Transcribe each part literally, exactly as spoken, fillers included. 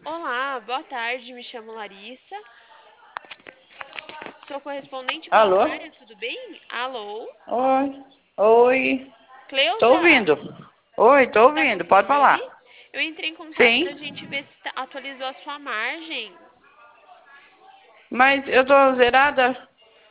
Olá, boa tarde, me chamo Larissa. Sou correspondente Alô? bancária, tudo bem? Alô? Oi, oi, tô Cleusa, ouvindo. Oi, tô tá ouvindo, pode conseguindo me falar. ouvir? Eu entrei em contato Sim, pra gente ver se tá- atualizou a sua margem. mas eu tô zerada.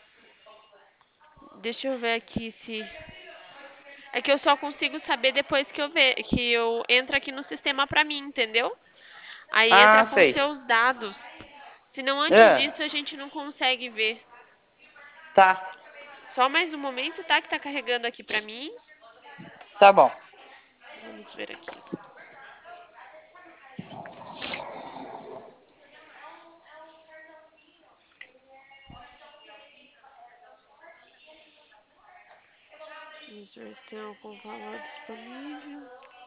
Deixa eu ver aqui se. É que eu só consigo saber depois que eu ver, que eu entro aqui no sistema pra mim, entendeu? Aí entra Ah, com sei. seus dados. Se não antes É, disso a gente não consegue ver. tá, Só mais um momento, tá? Que tá carregando aqui pra mim. tá bom. Vamos ver aqui. Vamos ver se tem algum valor disponível.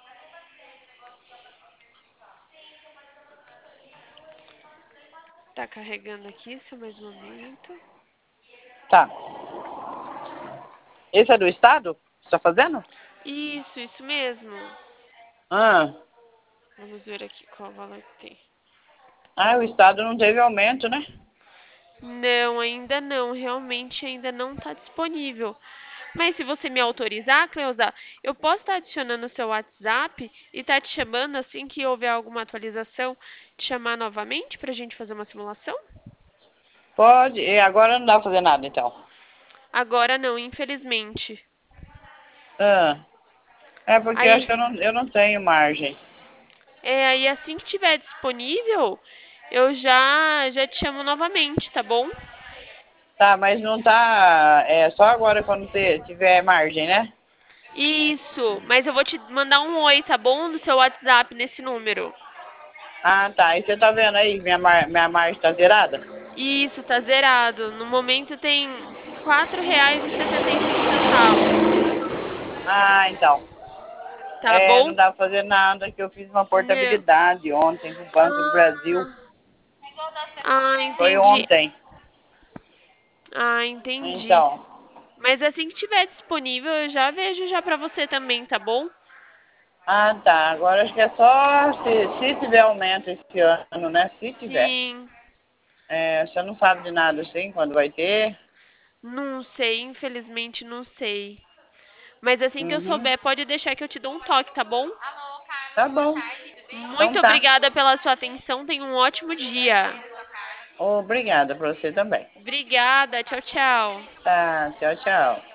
Tá carregando aqui, só mais um momento. Tá. Esse é do estado? Você tá fazendo? Isso, isso mesmo. Ah, Vamos ver aqui qual valor que tem. ah, o estado não teve aumento, né? Não, ainda não. Realmente ainda não está disponível. Mas se você me autorizar, Cleusa, eu posso estar adicionando o seu WhatsApp e estar te chamando assim que houver alguma atualização, te chamar novamente para a gente fazer uma simulação? Pode, e agora não dá pra fazer nada, então. Agora não, infelizmente. Ah, é porque eu acho Aí, que eu não, eu não tenho margem. é, aí assim que tiver disponível, eu já já te chamo novamente, tá bom? Tá, mas não tá, é só agora quando te- tiver margem, né? Isso, mas eu vou te mandar um oi, tá bom? No seu WhatsApp nesse número. Ah, tá, e você tá vendo aí, minha, mar, minha margem tá zerada? Isso, tá zerado. No momento tem quatro reais e setenta e cinco centavos. Ah, então. Tá É, bom? não dá pra fazer nada, que eu fiz uma Não. portabilidade ontem com o Banco do Brasil. Ah, ah, Foi entendi. ontem. Ah, entendi. Então. Mas assim que tiver disponível, eu já vejo já pra você também, tá bom? Ah, tá. Agora acho que é só se, se tiver aumento esse ano, né? Se tiver. Sim. É, você não sabe de nada assim, quando vai ter. Não sei, infelizmente não sei. Mas assim que eu Uhum. souber, pode deixar que eu te dou um toque, tá bom? Tá bom. Então Muito tá. obrigada pela sua atenção. Tenha um ótimo dia. Obrigada pra você também. Obrigada. Tchau, tchau. Tá, tchau, tchau.